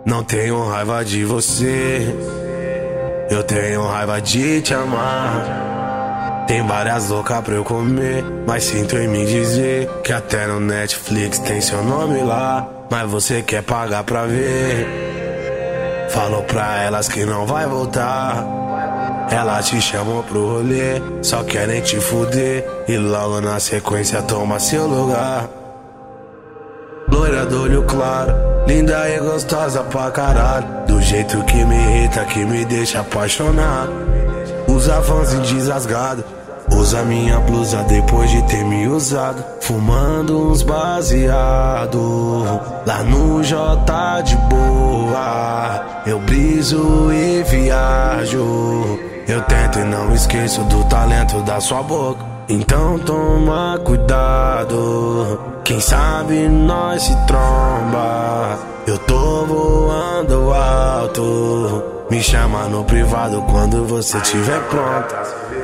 Não tenho raiva de você, eu tenho raiva de te amar. Tem várias loucas pra eu comer, mas sinto em me dizer que até no Netflix tem seu nome lá. Mas você quer pagar pra ver. Falou pra elas que não vai voltar. Elas te chamam pro rolê, só querem te fuder e logo na sequência toma seu lugar. Loira do olho claro, linda e gostosa pra caralho, do jeito que me irrita, que me deixa apaixonado. Usa fãs desasgado, usa minha blusa depois de ter me usado. Fumando uns baseado, lá no J de boa. Eu briso e viajo, eu tento e não esqueço do talento da sua boca. Então toma cuidado, quem sabe nós se tromba. Eu tô voando alto, me chama no privado quando você estiver pronto.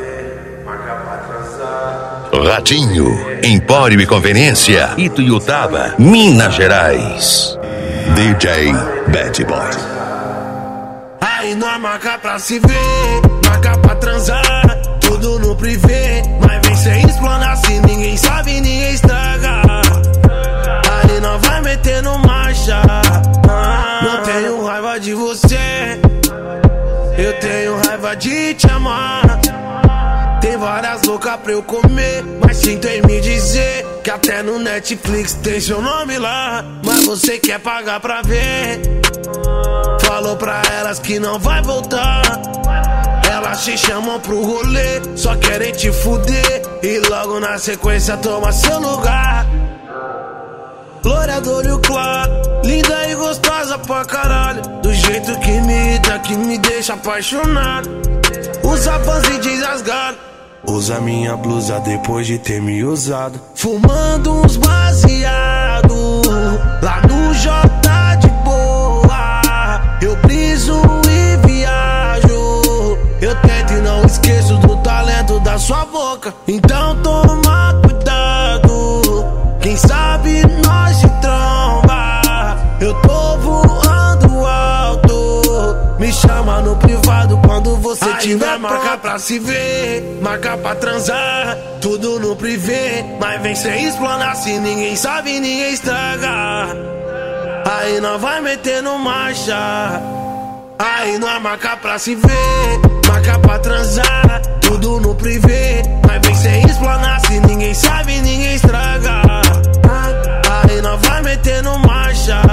Ratinho, Empório e Conveniência, Ituiutaba, Minas Gerais. DJ Bad Boy. Aí nós marca pra se ver, marca pra transar, tudo no privê. Mas vem sem explanar, se ninguém sabe, ninguém estraga. Aí nós vai metendo marcha. Não tenho raiva de você, eu tenho raiva de te amar. Tem várias loucas pra eu comer, mas sinto em me dizer que até no Netflix tem seu nome lá. Mas você quer pagar pra ver. Falou pra elas que não vai voltar. Elas te chamam pro rolê, só querem te fuder e logo na sequência toma seu lugar. Loira do olho claro, linda e gostosa pra caralho, do jeito que me irrita, que me deixa apaixonado. Usa fãs e desasgado, usa minha blusa depois de ter me usado. Fumando uns baseado, lá no J de boa. Eu briso e viajo, eu tento e não esqueço do talento da sua boca. Então toma cuidado, quem sabe nós se tromba. Eu tô voando alto, me chama no privado quando você tiver marca pra se ver, marca pra transar, tudo no privê. Mas vem sem explanar, se ninguém sabe, ninguém estraga. Aí nós vai metendo marcha. Aí nós marca pra se ver, marca pra transar, tudo no privê. Mas vem sem explanar, se ninguém sabe, ninguém estraga. Aí nós vai metendo marcha.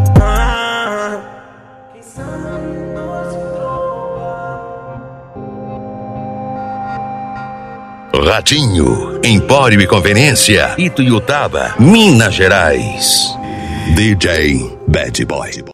Ratinho, Empório e Conveniência, Ituiutaba, Minas Gerais. DJ Bad Boy.